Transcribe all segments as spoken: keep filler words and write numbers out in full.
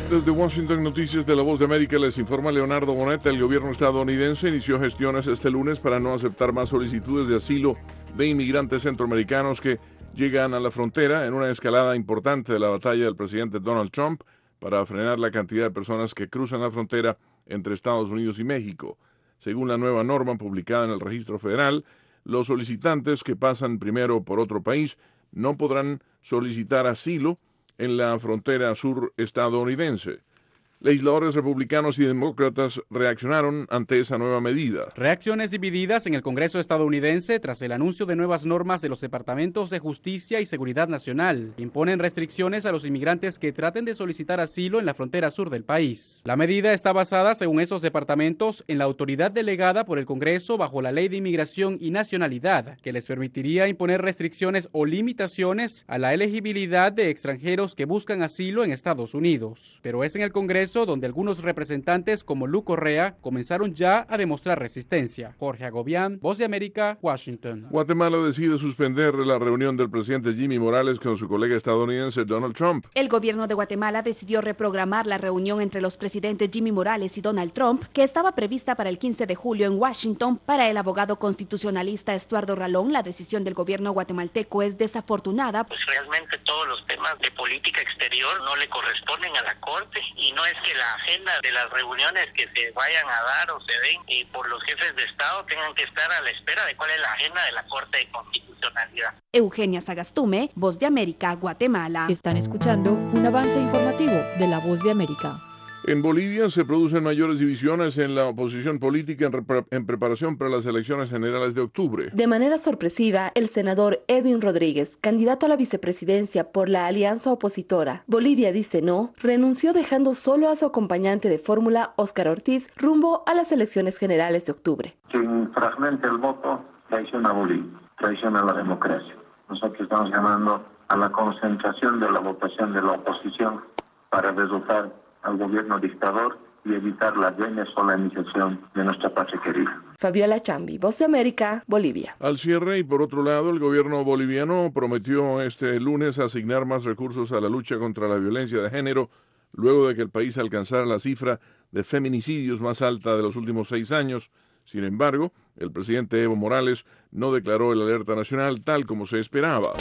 Desde Washington, Noticias de la Voz de América, les informa Leonardo Bonet. El gobierno estadounidense inició gestiones este lunes para no aceptar más solicitudes de asilo de inmigrantes centroamericanos que llegan a la frontera en una escalada importante de la batalla del presidente Donald Trump para frenar la cantidad de personas que cruzan la frontera entre Estados Unidos y México. Según la nueva norma publicada en el Registro Federal, los solicitantes que pasan primero por otro país no podrán solicitar asilo en la frontera sur estadounidense. Legisladores republicanos y demócratas reaccionaron ante esa nueva medida. Reacciones divididas en el Congreso estadounidense tras el anuncio de nuevas normas de los Departamentos de Justicia y Seguridad Nacional que imponen restricciones a los inmigrantes que traten de solicitar asilo en la frontera sur del país. La medida está basada, según esos departamentos, en la autoridad delegada por el Congreso bajo la Ley de Inmigración y Nacionalidad, que les permitiría imponer restricciones o limitaciones a la elegibilidad de extranjeros que buscan asilo en Estados Unidos. Pero es en el Congreso donde algunos representantes como Lu Correa comenzaron ya a demostrar resistencia. Jorge Agobián, Voz de América, Washington. Guatemala decide suspender la reunión del presidente Jimmy Morales con su colega estadounidense Donald Trump. El gobierno de Guatemala decidió reprogramar la reunión entre los presidentes Jimmy Morales y Donald Trump, que estaba prevista para el quince de julio en Washington. Para el abogado constitucionalista Estuardo Ralón, la decisión del gobierno guatemalteco es desafortunada. Pues realmente todos los temas de política exterior no le corresponden a la Corte y no es que la agenda de las reuniones que se vayan a dar o se den y por los jefes de Estado tengan que estar a la espera de cuál es la agenda de la Corte de Constitucionalidad. Eugenia Sagastume, Voz de América, Guatemala. Están escuchando un avance informativo de la Voz de América. En Bolivia se producen mayores divisiones en la oposición política en, repre- en preparación para las elecciones generales de octubre. De manera sorpresiva, el senador Edwin Rodríguez, candidato a la vicepresidencia por la alianza opositora Bolivia Dice No, renunció dejando solo a su acompañante de fórmula, Óscar Ortiz, rumbo a las elecciones generales de octubre. Quien fragmente el voto traiciona a Bolivia, traiciona a la democracia. Nosotros estamos llamando a la concentración de la votación de la oposición para derrotar al gobierno dictador y evitar la venezolanización de nuestra patria querida. Fabiola Chambi, Voz de América, Bolivia. Al cierre, y por otro lado, el gobierno boliviano prometió este lunes asignar más recursos a la lucha contra la violencia de género, luego de que el país alcanzara la cifra de feminicidios más alta de los últimos seis años. Sin embargo, el presidente Evo Morales no declaró el alerta nacional tal como se esperaba.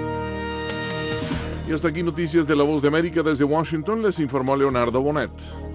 Y hasta aquí noticias de la Voz de América. Desde Washington les informó Leonardo Bonet.